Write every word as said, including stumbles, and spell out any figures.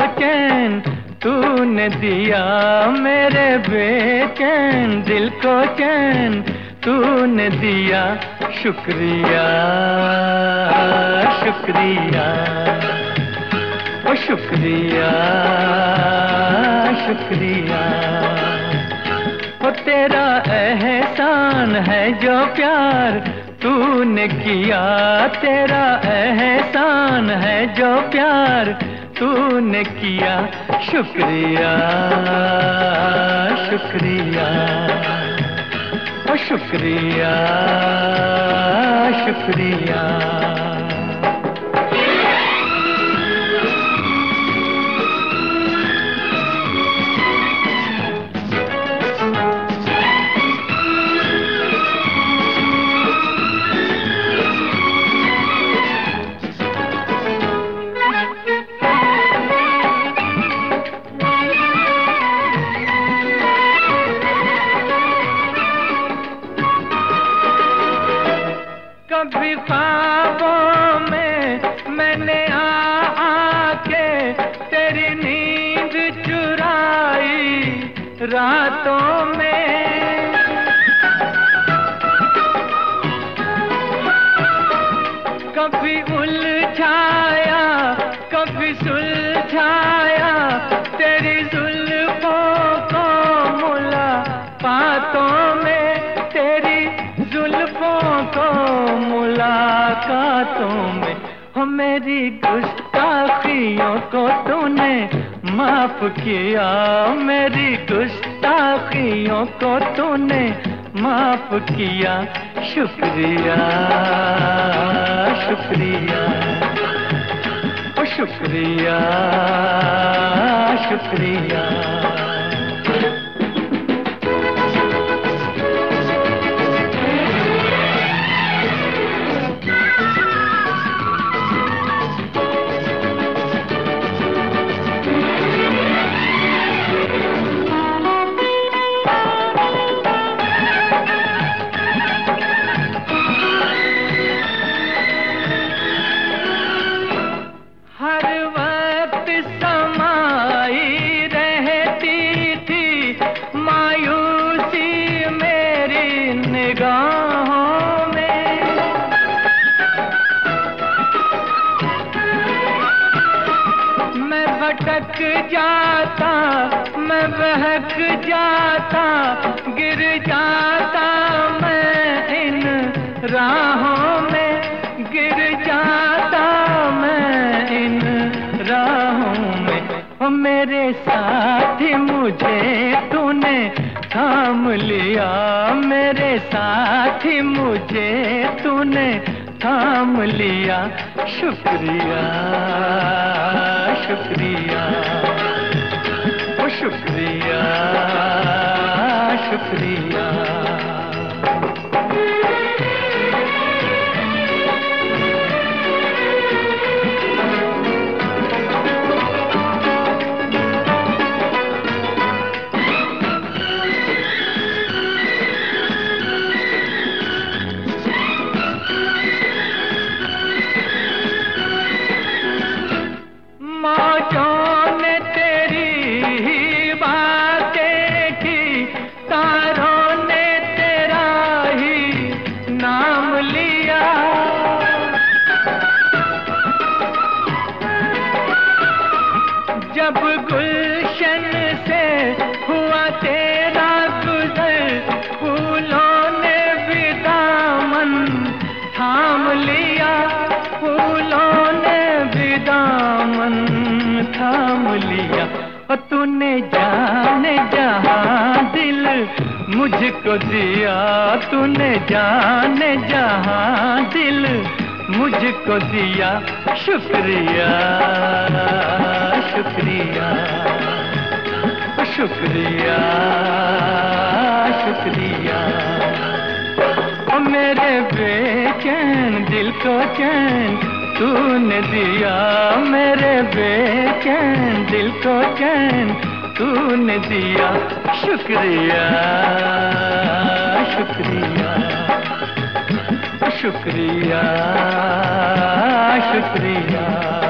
चैन तूने दिया, मेरे बेचैन दिल को चैन तूने दिया। शुक्रिया शुक्रिया ओ शुक्रिया शुक्रिया। ओ तेरा एहसान है जो प्यार तूने किया, तेरा एहसान है जो प्यार तूने किया। शुक्रिया शुक्रिया ओ शुक्रिया शुक्रिया। कभी ख्वाबों में मैंने आ आके तेरी नींद चुराई रातों में। कभी उलझाया कभी सुलझाया तेरी जुल्फों को मुलाकातों में, तेरी जुल्फों को मुलाकातों में। हो मेरी गुस्ताखियों को तूने माफ किया, मेरी गुस्ताखियों को तूने माफ किया। शुक्रिया शुक्रिया ओ शुक्रिया शुक्रिया। हर वक्त समाई रहती थी मायूसी मेरी निगाहों में। मैं भटक जाता मैं बहक जाता गिर जाता मैं इन राहों में, गिर जाता मैं इन राहों में। ओ मेरे साथी मुझे तूने थाम लिया, मेरे साथी मुझे तूने थाम लिया। शुक्रिया शुक्रिया ओ शुक्रिया शुक्रिया। मौजों ने तेरी ही बातें की, तारों ने तेरा ही नाम लिया। जब गुलशन से हुआ तेरा गुजर, फूलों ने भी दामन थाम लिया, फूलों ने भी दामन थाम लिया। और तूने जाने जहां दिल मुझको दिया, तूने जाने जहां दिल मुझको दिया। शुक्रिया शुक्रिया शुक्रिया शुक्रिया। ओ मेरे बेचैन दिल को चैन तूने दिया, मेरे बेचैन दिल को चैन तूने दिया। शुक्रिया शुक्रिया शुक्रिया शुक्रिया।